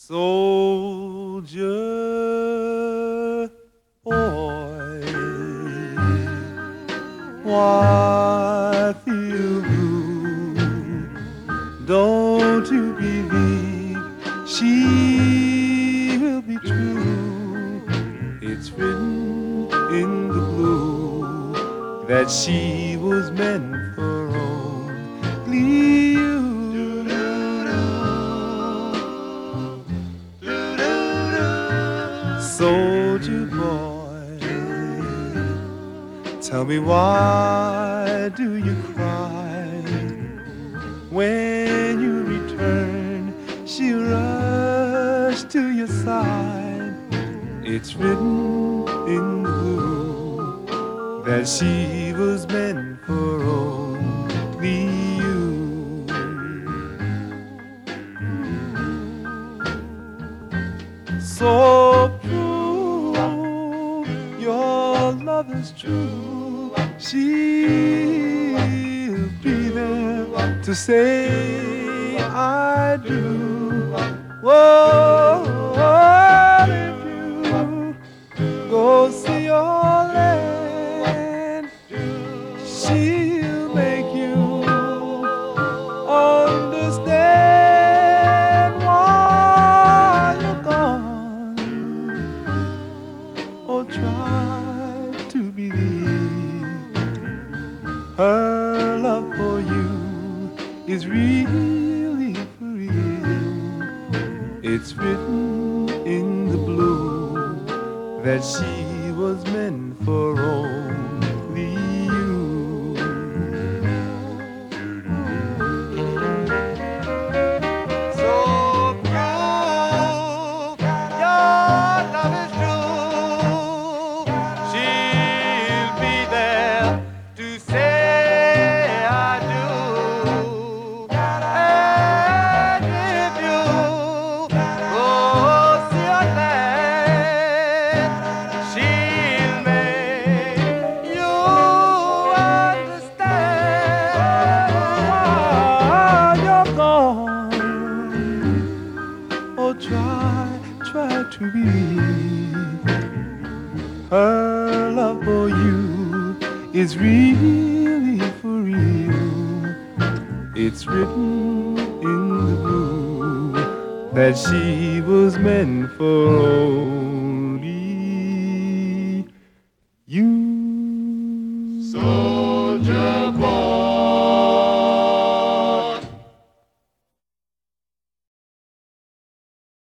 Soldier boy, why feel blue? Don't you believe she will be true? It's written in the blue that she was meant for only you. Soldier boy, tell me why do you cry? When you return, she rushed to your side. It's written in the blue that she was meant for only you. So your love is true. She'll be there to say I do. Whoa, if you go see your land, she'll make you understand why you're gone. Oh, try to believe her love for you is really for real. It's written in the blue that she was meant for only you. So prove your love is true. She'll be there to say I do. And if you go see her land, she'll make you understand why you're gone. Oh, try to believe her love for you is really for real. It's written in the blue that she was meant for